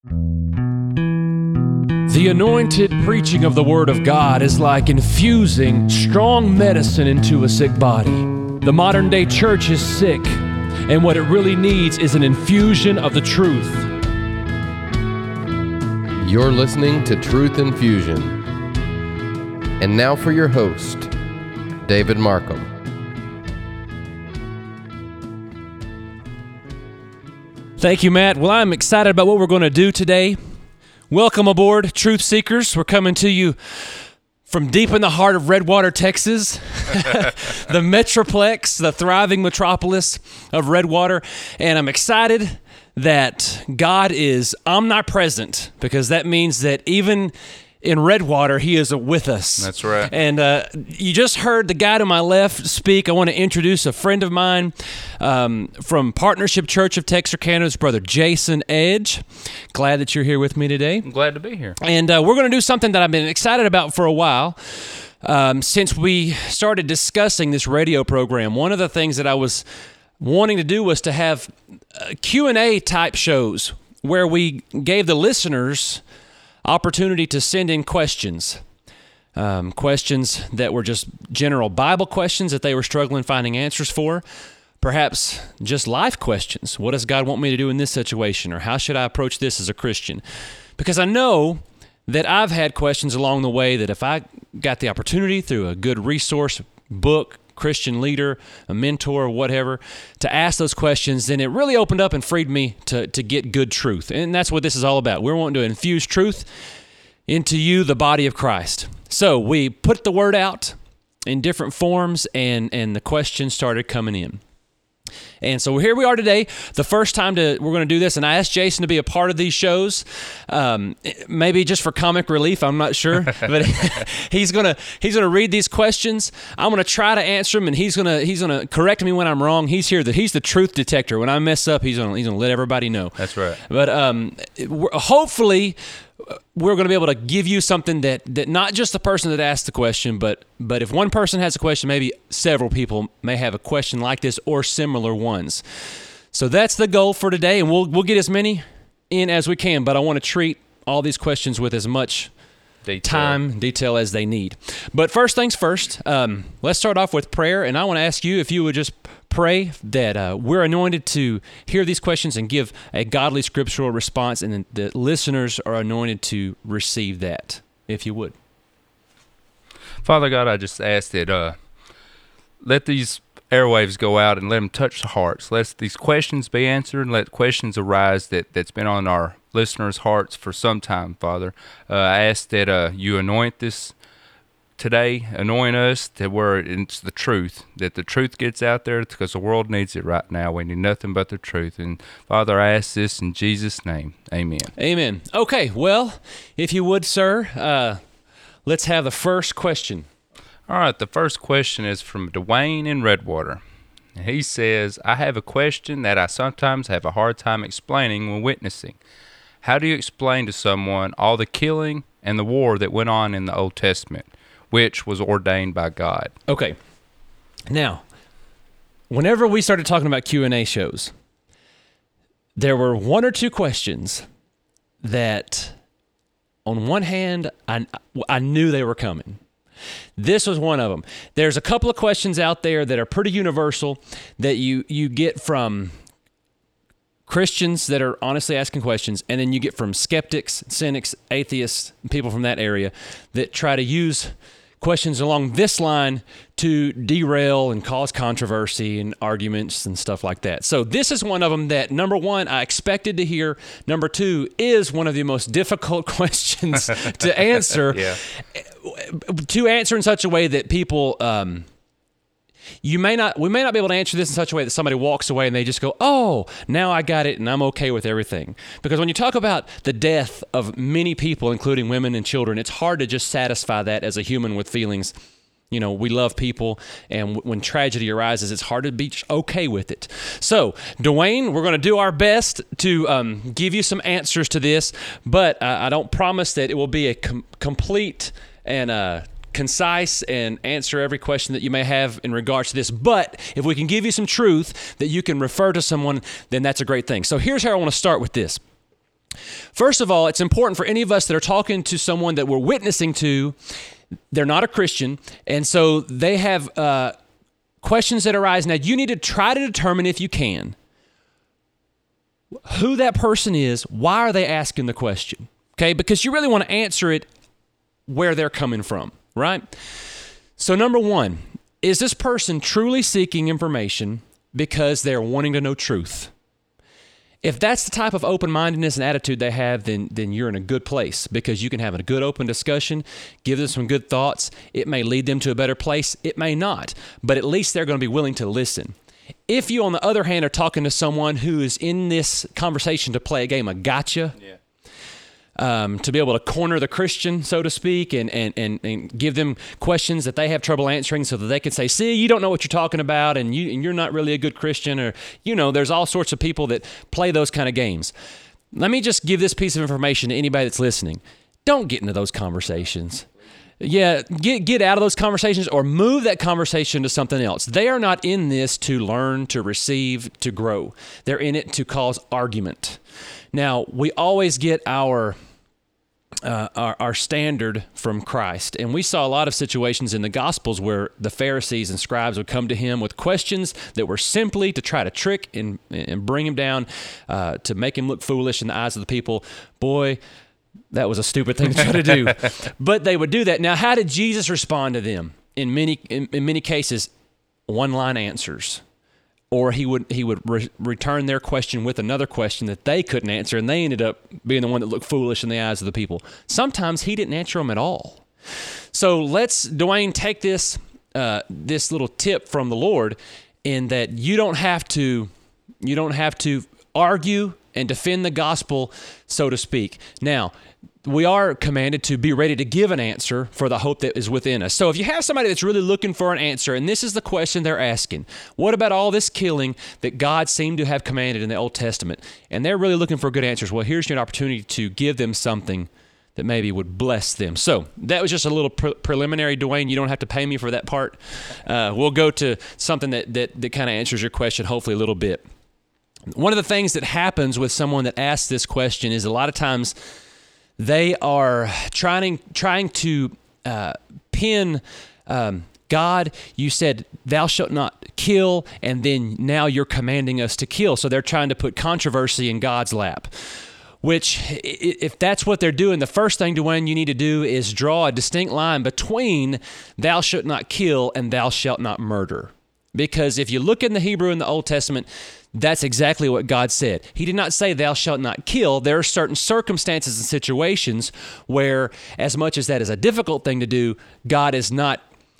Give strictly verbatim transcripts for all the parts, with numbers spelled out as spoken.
The anointed preaching of the Word of God is like infusing strong medicine into a sick body. The modern day church is sick, and what it really needs is an infusion of the truth. You're listening to Truth Infusion. And now for your host, David Markham. Thank you, Matt. Well, I'm excited about what we're going to do today. Welcome aboard, Truth Seekers. We're coming to you from deep in the heart of Redwater, Texas, the Metroplex, the thriving metropolis of Redwater. And I'm excited that God is omnipresent, because that means that even in Redwater, He is with us. That's right. And uh, you just heard the guy to my left speak. I want to introduce a friend of mine um, from Partnership Church of Texarkana, his brother Jason Edge. Glad that you're here with me today. I'm glad to be here. And uh, we're going to do something that I've been excited about for a while. Um, since we started discussing this radio program, one of the things that I was wanting to do was to have uh, Q and A type shows where we gave the listeners opportunity to send in questions, um, questions that were just general Bible questions that they were struggling finding answers for, perhaps just life questions. What does God want me to do in this situation? Or how should I approach this as a Christian? Because I know that I've had questions along the way that if I got the opportunity through a good resource, book, Christian leader, a mentor, whatever, to ask those questions, then it really opened up and freed me to, to get good truth. And that's what this is all about. We're wanting to infuse truth into you, the body of Christ. So we put the word out in different forms, and, and the questions started coming in. And so here we are today, the first time to we're going to do this, and I asked Jason to be a part of these shows, um, maybe just for comic relief. I'm not sure, but he's gonna he's gonna read these questions. I'm gonna try to answer them, and he's gonna he's gonna correct me when I'm wrong. He's here, the, he's the truth detector. When I mess up, he's gonna he's gonna let everybody know. That's right. But um, hopefully, we're going to be able to give you something that, that not just the person that asked the question, but but if one person has a question, maybe several people may have a question like this or similar ones. So that's the goal for today, and we'll we'll get as many in as we can, but I want to treat all these questions with as much detail. time, detail as they need. But first things first, um, let's start off with prayer, and I want to ask you if you would just pray that uh, we're anointed to hear these questions and give a godly scriptural response, and the listeners are anointed to receive that, if you would. Father God, I just ask that uh, let these airwaves go out and let them touch the hearts. Let these questions be answered, and let questions arise that, that's been on our listeners' hearts for some time, Father. Uh, I ask that uh, you anoint this today, anoint us that we're it's the truth, that the truth gets out there, because the world needs it right now. We need nothing but the truth. And Father, I ask this in Jesus' name. Amen. Amen. Okay, well, if you would, sir, uh, let's have the first question. All right, the first question is from Dwayne in Redwater. And he says, I have a question that I sometimes have a hard time explaining when witnessing. How do you explain to someone all the killing and the war that went on in the Old Testament, which was ordained by God? Okay. Now, whenever we started talking about Q and A shows, there were one or two questions that, on one hand, I, I knew they were coming. This was one of them. There's a couple of questions out there that are pretty universal that you, you get from Christians that are honestly asking questions, and then you get from skeptics, cynics, atheists, people from that area that try to use questions along this line to derail and cause controversy and arguments and stuff like that. So this is one of them that, number one, I expected to hear. Number two, is one of the most difficult questions to answer. Yeah. To answer in such a way that people, um, you may not, we may not be able to answer this in such a way that somebody walks away and they just go, oh, now I got it and I'm okay with everything. Because when you talk about the death of many people, including women and children, it's hard to just satisfy that as a human with feelings. You know, we love people, and w- when tragedy arises, it's hard to be okay with it. So, Dwayne, we're going to do our best to um, give you some answers to this, but uh, I don't promise that it will be a com- complete and uh, concise and answer every question that you may have in regards to this. But if we can give you some truth that you can refer to someone, then that's a great thing. So here's how I want to start with this. First of all, it's important for any of us that are talking to someone that we're witnessing to. They're not a Christian, and so they have uh, questions that arise. Now, you need to try to determine, if you can, who that person is. Why are they asking the question? Okay, because you really want to answer it where they're coming from, right? So number one, is this person truly seeking information because they're wanting to know truth? If that's the type of open-mindedness and attitude they have, then then you're in a good place, because you can have a good open discussion, give them some good thoughts. It may lead them to a better place. It may not, but at least they're going to be willing to listen. If you, on the other hand, are talking to someone who is in this conversation to play a game of gotcha, yeah. Um, to be able to corner the Christian, so to speak, and, and, and, and give them questions that they have trouble answering so that they can say, see, you don't know what you're talking about, and, you, and you're not really a good Christian, or, you know, there's all sorts of people that play those kind of games. Let me just give this piece of information to anybody that's listening. Don't get into those conversations. Yeah, get get out of those conversations, or move that conversation to something else. They are not in this to learn, to receive, to grow. They're in it to cause argument. Now, we always get our, uh, our our standard from Christ, and we saw a lot of situations in the Gospels where the Pharisees and scribes would come to him with questions that were simply to try to trick and, and bring him down, uh, to make him look foolish in the eyes of the people. Boy, that was a stupid thing to try to do. But they would do that. Now, how did Jesus respond to them? In many in, in many cases, one-line answers. Or he would he would re- return their question with another question that they couldn't answer, and they ended up being the one that looked foolish in the eyes of the people. Sometimes he didn't answer them at all. So let's, Dwayne, take this uh, this little tip from the Lord, in that you don't have to you don't have to argue and defend the gospel, so to speak. Now, we are commanded to be ready to give an answer for the hope that is within us. So if you have somebody that's really looking for an answer, and this is the question they're asking, what about all this killing that God seemed to have commanded in the Old Testament? And they're really looking for good answers. Well, here's your opportunity to give them something that maybe would bless them. So that was just a little pre- preliminary, Dwayne. You don't have to pay me for that part. Uh, we'll go to something that, that, that kind of answers your question, hopefully a little bit. One of the things that happens with someone that asks this question is a lot of times they are trying trying to uh, pin um, God. You said, thou shalt not kill, and then now you're commanding us to kill. So they're trying to put controversy in God's lap, which, if that's what they're doing, the first thing, Dwayne, you need to do is draw a distinct line between thou shalt not kill and thou shalt not murder. Because if you look in the Hebrew in the Old Testament, that's exactly what God said. He did not say, thou shalt not kill. There are certain circumstances and situations where, as much as that is a difficult thing to do, God is not,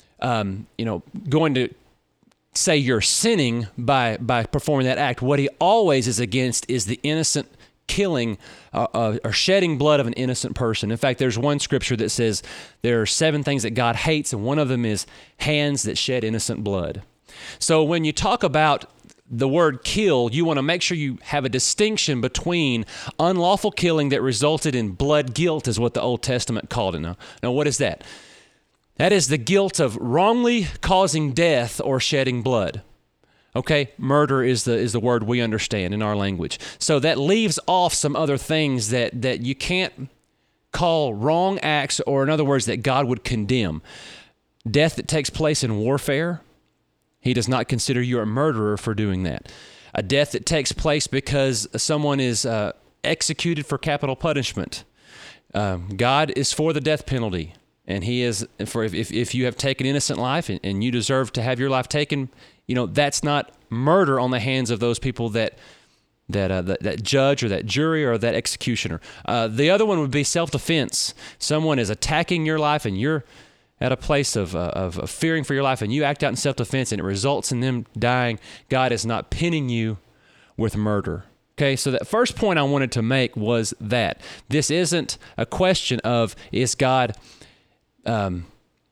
um, you know, going to say you're sinning by by performing that act. What he always is against is the innocent killing uh, uh, or shedding blood of an innocent person. In fact, there's one scripture that says there are seven things that God hates, and one of them is hands that shed innocent blood. So when you talk about the word kill, you want to make sure you have a distinction between unlawful killing that resulted in blood guilt, is what the Old Testament called it. Now, now what is that? That is the guilt of wrongly causing death or shedding blood. Okay, murder is the is the word we understand in our language. So that leaves off some other things that, that you can't call wrong acts, or in other words, that God would condemn. Death that takes place in warfare, he does not consider you a murderer for doing that. A death that takes place because someone is uh, executed for capital punishment. Um, God is for the death penalty, and he is for if, if you have taken innocent life and, and you deserve to have your life taken, you know, that's not murder on the hands of those people that that uh, that, that judge or that jury or that executioner. Uh, the other one would be self-defense. Someone is attacking your life, and you're at a place of, uh, of of fearing for your life, and you act out in self-defense, and it results in them dying. God is not pinning you with murder. Okay, so that first point I wanted to make was that this isn't a question of, is God um,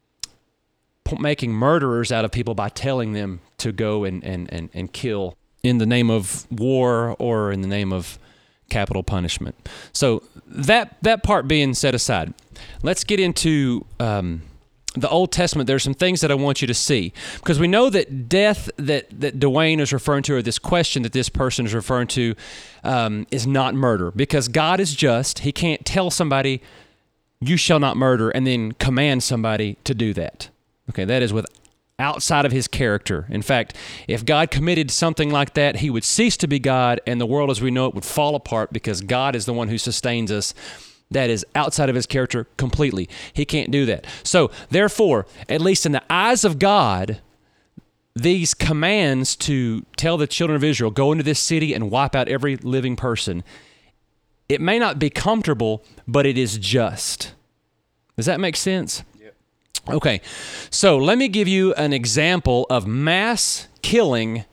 making murderers out of people by telling them to go and, and, and, and kill in the name of war or in the name of capital punishment. So that that part being set aside, let's get into um, the Old Testament, there's some things that I want you to see, because we know that death that, that Dwayne is referring to, or this question that this person is referring to, um, is not murder, because God is just. He can't tell somebody, you shall not murder, and then command somebody to do that. Okay, that is with outside of his character. In fact, if God committed something like that, he would cease to be God, and the world as we know it would fall apart, because God is the one who sustains us. That is outside of his character completely. He can't do that. So, therefore, at least in the eyes of God, these commands to tell the children of Israel, go into this city and wipe out every living person, it may not be comfortable, but it is just. Does that make sense? Yep. Okay, so let me give you an example of mass killing.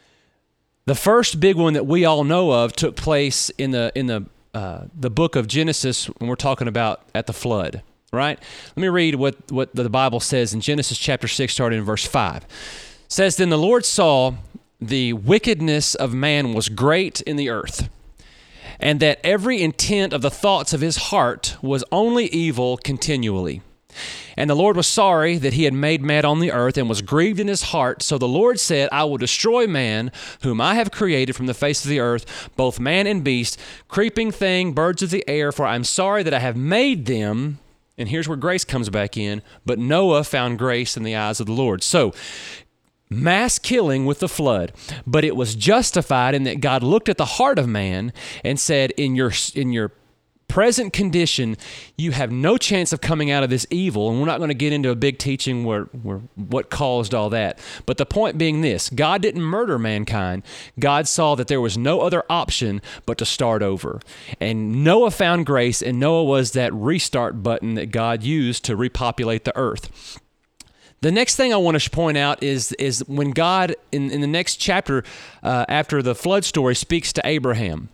The first big one that we all know of took place in the in the Uh, the book of Genesis when we're talking about at the flood, right? Let me read what, what the Bible says in Genesis chapter six, starting in verse five. It says, "Then the Lord saw the wickedness of man was great in the earth, and that every intent of the thoughts of his heart was only evil continually. And the Lord was sorry that he had made man on the earth, and was grieved in his heart. So the Lord said, I will destroy man, whom I have created from the face of the earth, both man and beast, creeping thing, birds of the air, for I am sorry that I have made them." And here's where grace comes back in. "But Noah found grace in the eyes of the Lord." So, mass killing with the flood, but it was justified in that God looked at the heart of man and said, in your in your present condition, you have no chance of coming out of this evil. And we're not going to get into a big teaching where, where what caused all that. But the point being this: God didn't murder mankind. God saw that there was no other option but to start over. And Noah found grace, and Noah was that restart button that God used to repopulate the earth. The next thing I want to point out is, is when God, in, in the next chapter, uh, after the flood story, speaks to Abraham.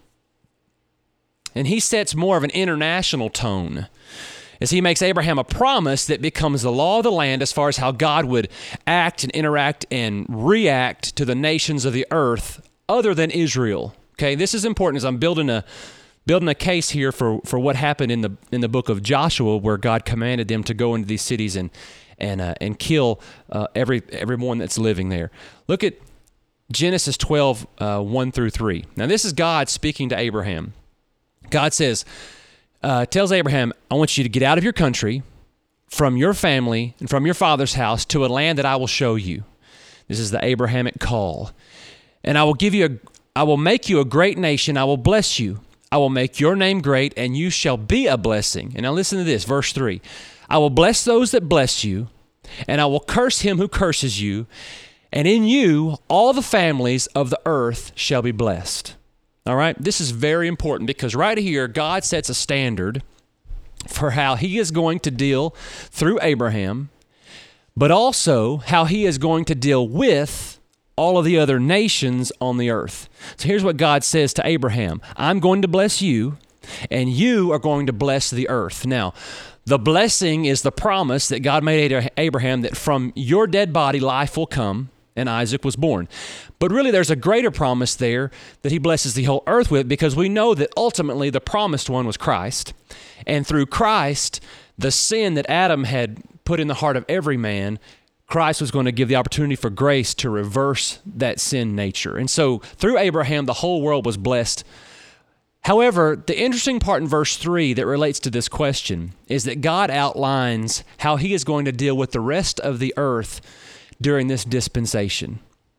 And he sets more of an international tone as he makes Abraham a promise that becomes the law of the land as far as how God would act and interact and react to the nations of the earth other than Israel. Okay, this is important as I'm building a building a case here for, for what happened in the in the book of Joshua, where God commanded them to go into these cities and and uh, and kill uh, every everyone that's living there. Look at Genesis twelve, uh, one through three. Now this is God speaking to Abraham. God says, uh, tells Abraham, I want you to get out of your country, from your family, and from your father's house to a land that I will show you. This is the Abrahamic call. "And I will give you a, I will make you a great nation. I will bless you. I will make your name great, and you shall be a blessing." And now listen to this, verse three. "I will bless those that bless you, and I will curse him who curses you. And in you, all the families of the earth shall be blessed." All right, this is very important, because right here, God sets a standard for how he is going to deal through Abraham, but also how he is going to deal with all of the other nations on the earth. So here's what God says to Abraham: I'm going to bless you, and you are going to bless the earth. Now, the blessing is the promise that God made to Abraham that from your dead body life will come, and Isaac was born. But really, there's a greater promise there that he blesses the whole earth with, because we know that ultimately the promised one was Christ. And through Christ, the sin that Adam had put in the heart of every man, Christ was going to give the opportunity for grace to reverse that sin nature. And so through Abraham, the whole world was blessed. However, the interesting part in verse three that relates to this question is that God outlines how he is going to deal with the rest of the earth during this dispensation.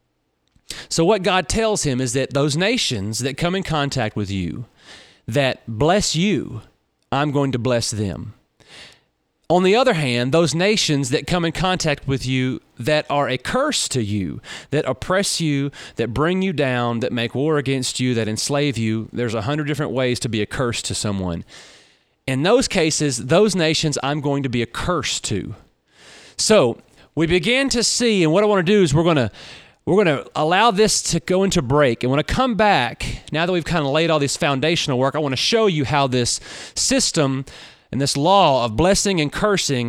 So what God tells him is that those nations that come in contact with you, that bless you, I'm going to bless them. On the other hand, those nations that come in contact with you that are a curse to you, that oppress you, that bring you down, that make war against you, that enslave you, there's a hundred different ways to be a curse to someone. In those cases, those nations I'm going to be a curse to. So we begin to see, and what I want to do is we're going to We're going to allow this to go into break. And when I come back, now that we've kind of laid all this foundational work, I want to show you how this system and this law of blessing and cursing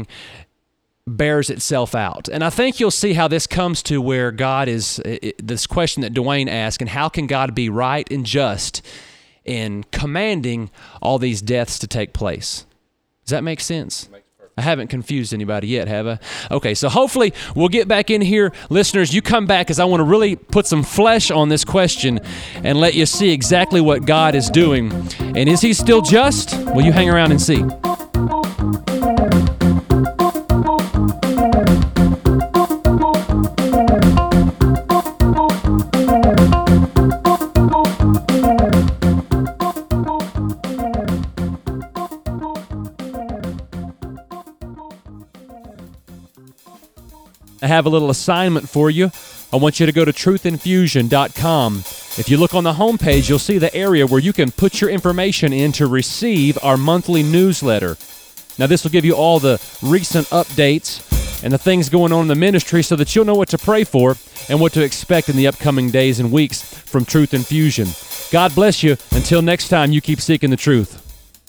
bears itself out. And I think you'll see how this comes to where God is, this question that Dwayne asked, and how can God be right and just in commanding all these deaths to take place? Does that make sense? Makes perfect I haven't confused anybody yet, have I? Okay, so hopefully we'll get back in here. Listeners, you come back because I want to really put some flesh on this question and let you see exactly what God is doing. And is he still just? Well, you hang around and see. I have a little assignment for you. I want you to go to truth infusion dot com. If you look on the homepage, you'll see the area where you can put your information in to receive our monthly newsletter. Now, this will give you all the recent updates and the things going on in the ministry so that you'll know what to pray for and what to expect in the upcoming days and weeks from Truth Infusion. God bless you. Until next time, you keep seeking the truth.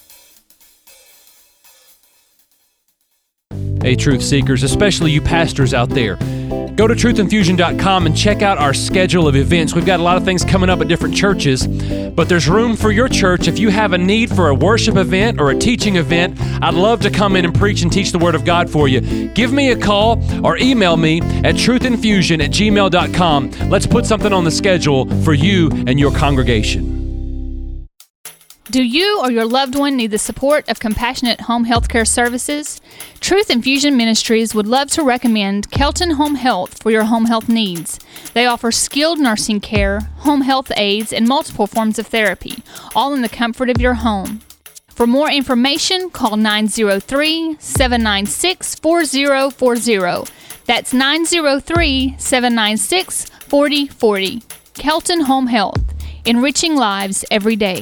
Hey, truth seekers, especially you pastors out there, go to truth infusion dot com and check out our schedule of events. We've got a lot of things coming up at different churches, but there's room for your church. If you have a need for a worship event or a teaching event, I'd love to come in and preach and teach the Word of God for you. Give me a call or email me at truth infusion at gmail dot com. Let's put something on the schedule for you and your congregation. Do you or your loved one need the support of Compassionate Home Healthcare Services? Truth Infusion Ministries would love to recommend Kelton Home Health for your home health needs. They offer skilled nursing care, home health aides, and multiple forms of therapy, all in the comfort of your home. For more information, call nine zero three, seven nine six, four zero four zero. That's nine zero three, seven nine six, four zero four zero. Kelton Home Health, enriching lives every day.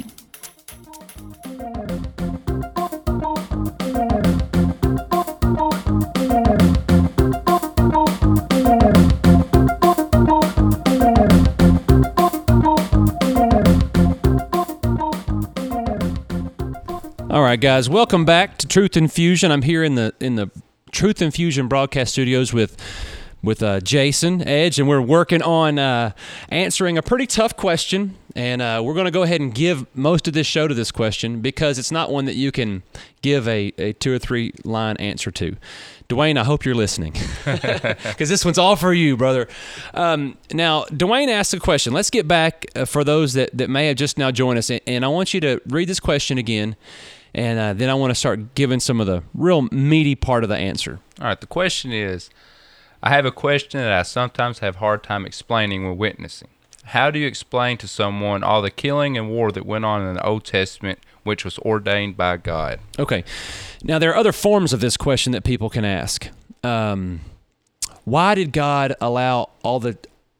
All right, guys, welcome back to Truth Infusion. I'm here in the in the Truth Infusion broadcast studios with with uh, Jason Edge, and we're working on uh, answering a pretty tough question. And uh, we're going to go ahead and give most of this show to this question because it's not one that you can give a, a two or three line answer to. Dwayne, I hope you're listening because this one's all for you, brother. Um, now, Dwayne asked a question. Let's get back uh, for those that, that may have just now joined us, and, and I want you to read this question again, and uh, then I want to start giving some of the real meaty part of the answer. All right, the question is, I have a question that I sometimes have a hard time explaining when witnessing. How do you explain to someone all the killing and war that went on in the Old Testament, which was ordained by God? Okay. Now, there are other forms of this question that people can ask. Um, why did God allow all the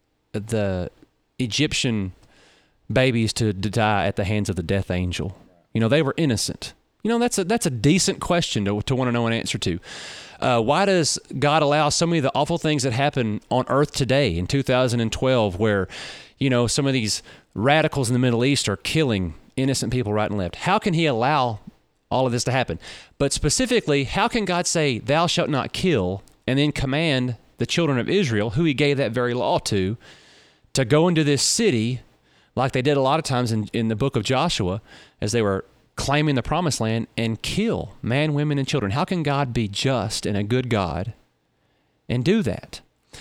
the Egyptian babies to, to die at the hands of the death angel? You know, they were innocent. You know, that's a that's a decent question to to want to know an answer to. Uh, why does God allow so many of the awful things that happen on earth today in two thousand twelve where, you know, some of these radicals in the Middle East are killing innocent people right and left? How can he allow all of this to happen? But specifically, how can God say, thou shalt not kill, and then command the children of Israel, who he gave that very law to, to go into this city like they did a lot of times in, in the book of Joshua as they were claiming the promised land and kill man, women, and children? How can God be just and a good God and do that?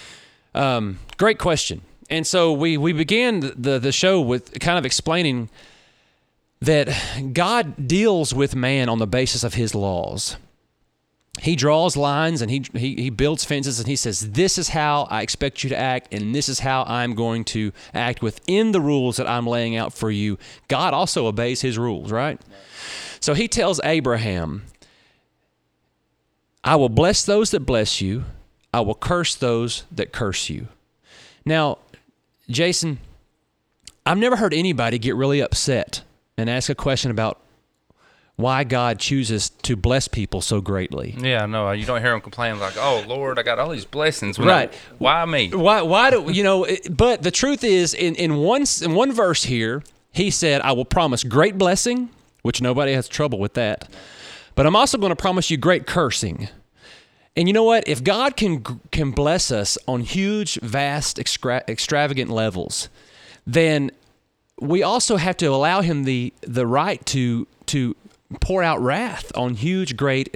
Um, great question. And so we, we began the, the show with kind of explaining that God deals with man on the basis of his laws. He draws lines and he, he he builds fences and he says, this is how I expect you to act and this is how I'm going to act within the rules that I'm laying out for you. God also obeys his rules, right? So he tells Abraham, I will bless those that bless you. I will curse those that curse you. Now, Jason, I've never heard anybody get really upset and ask a question about why God chooses to bless people so greatly. Yeah, no, you don't hear them complain like, "Oh Lord, I got all these blessings." Right? I, why me? Why? Why do you know? It, but the truth is, in in one in one verse here, he said, "I will promise great blessing," which nobody has trouble with that. But I'm also going to promise you great cursing. And you know what? If God can can bless us on huge, vast, extra, extravagant levels, then we also have to allow him the the right to to pour out wrath on huge, great, and ext-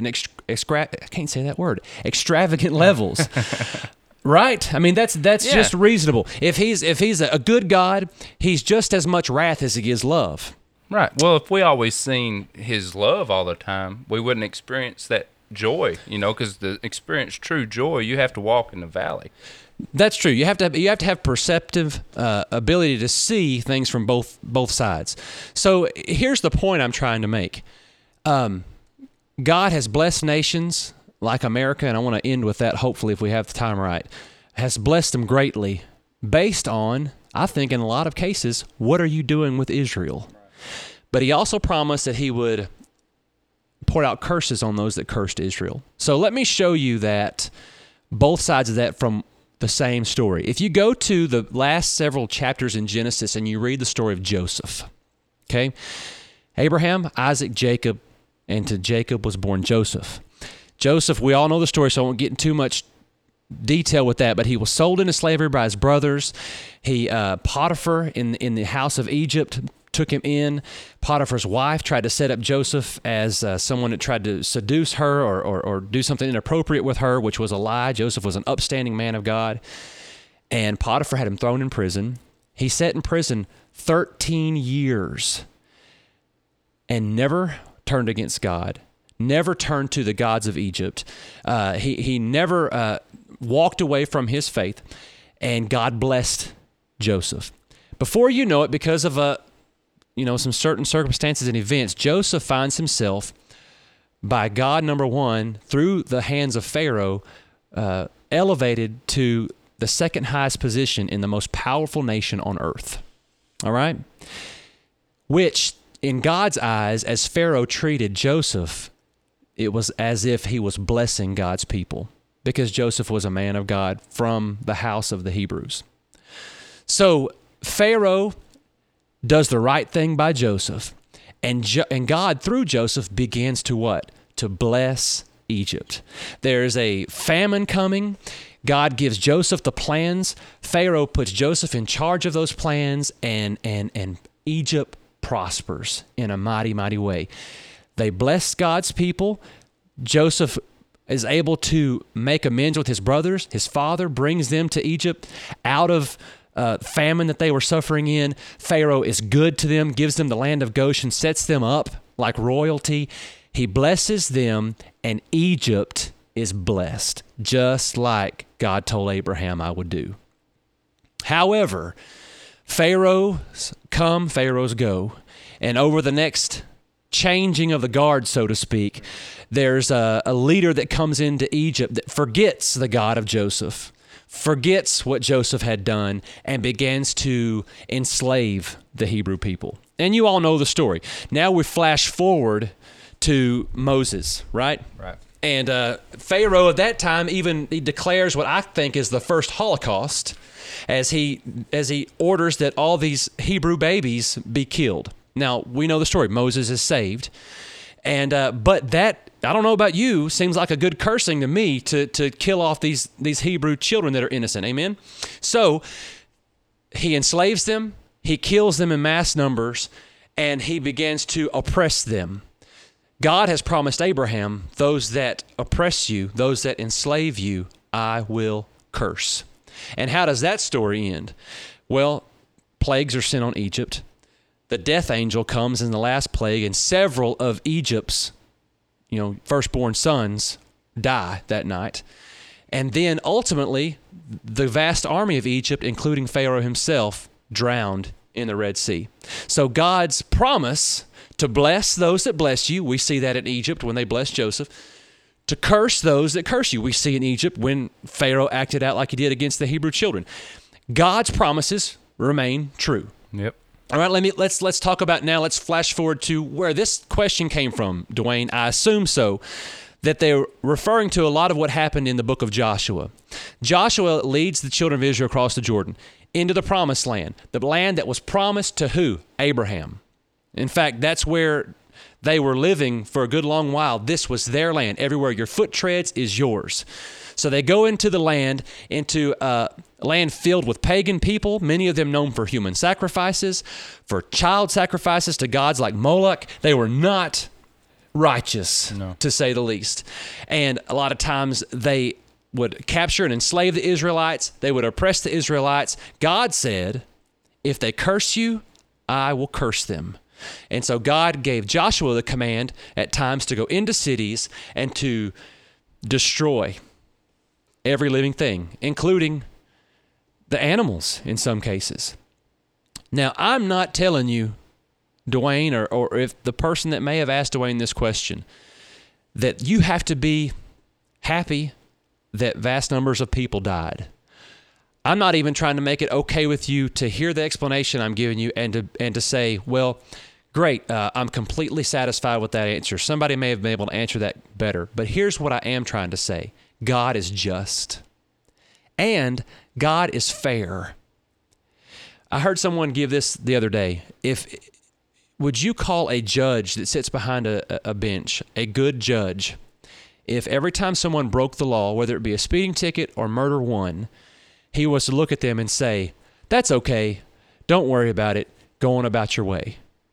extra, I can't say that word, extravagant levels. Right? I mean, that's that's Yeah. just reasonable. If he's if he's a good God, he's just as much wrath as he is love. Right. Well, if we always seen his love all the time, we wouldn't experience that joy, you know, because to experience true joy, you have to walk in the valley. That's true. You have to have, you have to have perceptive uh, ability to see things from both both sides. So here's the point I'm trying to make. Um, God has blessed nations like America, and I want to end with that, hopefully, if we have the time right, has blessed them greatly based on, I think in a lot of cases, what are you doing with Israel? But he also promised that he would pour out curses on those that cursed Israel. So let me show you that, both sides of that from the same story. If you go to the last several chapters in Genesis and you read the story of Joseph, okay? Abraham, Isaac, Jacob, and to Jacob was born Joseph. Joseph, we all know the story, so I won't get into too much detail with that, but he was sold into slavery by his brothers. He, uh, Potiphar in, in the house of Egypt took him in. Potiphar's wife tried to set up Joseph as uh, someone that tried to seduce her or, or, or do something inappropriate with her, which was a lie. Joseph was an upstanding man of God. And Potiphar had him thrown in prison. He sat in prison thirteen years and never turned against God, never turned to the gods of Egypt. Uh, he, he never uh, walked away from his faith, and God blessed Joseph. Before you know it, because of a you know, some certain circumstances and events, Joseph finds himself, by God, number one, through the hands of Pharaoh, uh, elevated to the second highest position in the most powerful nation on earth. All right? Which, in God's eyes, as Pharaoh treated Joseph, it was as if he was blessing God's people, because Joseph was a man of God from the house of the Hebrews. So Pharaoh does the right thing by Joseph, and jo- and God, through Joseph, begins to what? To bless Egypt. There's a famine coming. God gives Joseph the plans. Pharaoh puts Joseph in charge of those plans, and and and Egypt prospers in a mighty, mighty way. They bless God's people. Joseph is able to make amends with his brothers. His father brings them to Egypt out of Uh, famine that they were suffering in. Pharaoh is good to them, gives them the land of Goshen, sets them up like royalty. He blesses them, and Egypt is blessed, just like God told Abraham I would do. However, Pharaohs come, Pharaohs go, and over the next changing of the guard, so to speak, there's a, a leader that comes into Egypt that forgets the God of Joseph, forgets what Joseph had done, and begins to enslave the Hebrew people. And you all know the story. Now we flash forward to Moses, right? Right. And uh, Pharaoh at that time even he declares what I think is the first Holocaust, as he as he orders that all these Hebrew babies be killed. Now we know the story. Moses is saved, and uh, but that. I don't know about you, seems like a good cursing to me to, to kill off these, these Hebrew children that are innocent. Amen? So he enslaves them, he kills them in mass numbers, and he begins to oppress them. God has promised Abraham, those that oppress you, those that enslave you, I will curse. And how does that story end? Well, plagues are sent on Egypt. The death angel comes in the last plague, and several of Egypt's you know, firstborn sons die that night. And then ultimately, the vast army of Egypt, including Pharaoh himself, drowned in the Red Sea. So God's promise to bless those that bless you, we see that in Egypt when they blessed Joseph, to curse those that curse you, we see in Egypt when Pharaoh acted out like he did against the Hebrew children. God's promises remain true. Yep. All right, let me let's let's talk about now. Let's flash forward to where this question came from, Dwayne. I assume so, that they're referring to a lot of what happened in the book of Joshua. Joshua leads the children of Israel across the Jordan into the promised land, the land that was promised to who? Abraham. In fact, that's where they were living for a good long while. This was their land. Everywhere your foot treads is yours. So they go into the land, into a land filled with pagan people, many of them known for human sacrifices, for child sacrifices to gods like Moloch. They were not righteous, No. to say the least. And a lot of times they would capture and enslave the Israelites. They would oppress the Israelites. God said, if they curse you, I will curse them. And so God gave Joshua the command at times to go into cities and to destroy every living thing, including the animals in some cases. Now, I'm not telling you, Dwayne, or, or if the person that may have asked Dwayne this question, that you have to be happy that vast numbers of people died. I'm not even trying to make it okay with you to hear the explanation I'm giving you and to and to say, well, great, uh, I'm completely satisfied with that answer. Somebody may have been able to answer that better. But here's what I am trying to say. God is just. And God is fair. I heard someone give this the other day. If would you call a judge that sits behind a, a bench a good judge if every time someone broke the law, whether it be a speeding ticket or murder one, he was to look at them and say, that's okay, don't worry about it, go on about your way?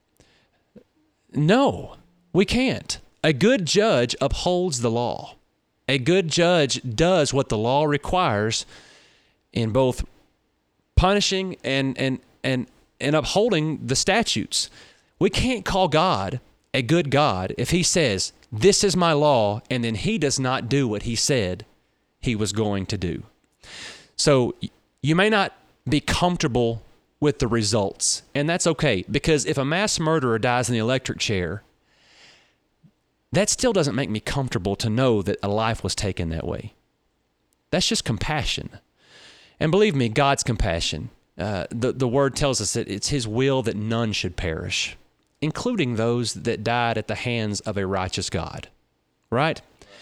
No, we can't. A good judge upholds the law. A good judge does what the law requires in both punishing and and and and upholding the statutes. We can't call God a good God if he says, this is my law, and then he does not do what he said he was going to do. So you may not be comfortable with the results, and that's okay, because if a mass murderer dies in the electric chair, that still doesn't make me comfortable to know that a life was taken that way. That's just compassion. And believe me, God's compassion. Uh, the, the word tells us that it's his will that none should perish, including those that died at the hands of a righteous God, right?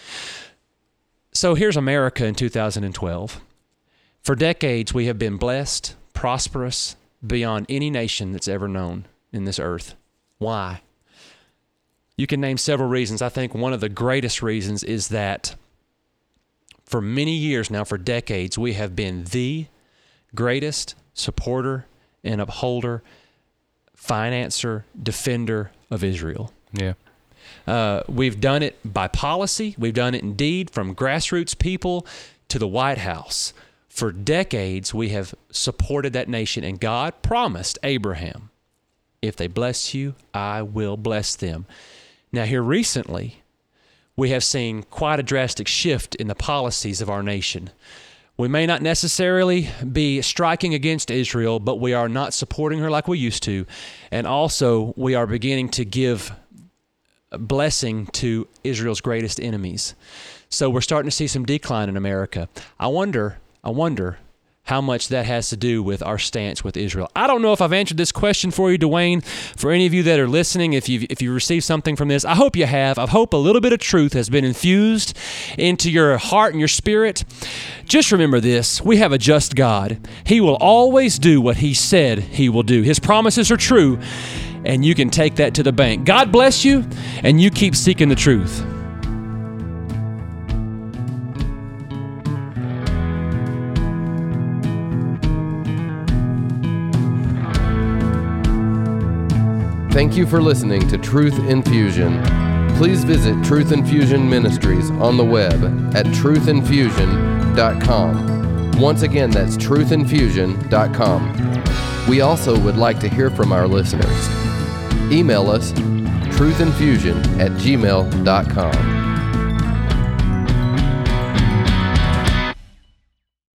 So here's America in two thousand twelve. For decades, we have been blessed, prosperous, beyond any nation that's ever known in this earth. Why? You can name several reasons. I think one of the greatest reasons is that for many years now, for decades, we have been the greatest supporter and upholder, financer, defender of Israel. Yeah. Uh, we've done it by policy. We've done it in deed, from grassroots people to the White House. For decades, we have supported that nation, and God promised Abraham, if they bless you, I will bless them. Now, here recently, we have seen quite a drastic shift in the policies of our nation. We may not necessarily be striking against Israel, but we are not supporting her like we used to. And also, we are beginning to give a blessing to Israel's greatest enemies. So we're starting to see some decline in America. I wonder, I wonder how much that has to do with our stance with Israel. I don't know if I've answered this question for you, Dwayne. For any of you that are listening, if you if you received something from this, I hope you have. I hope a little bit of truth has been infused into your heart and your spirit. Just remember this: we have a just God. He will always do what he said he will do. His promises are true, and you can take that to the bank. God bless you, and you keep seeking the truth. Thank you for listening to Truth Infusion. Please visit Truth Infusion Ministries on the web at truth infusion dot com. Once again, that's truth infusion dot com. We also would like to hear from our listeners. Email us truth infusion at gmail dot com.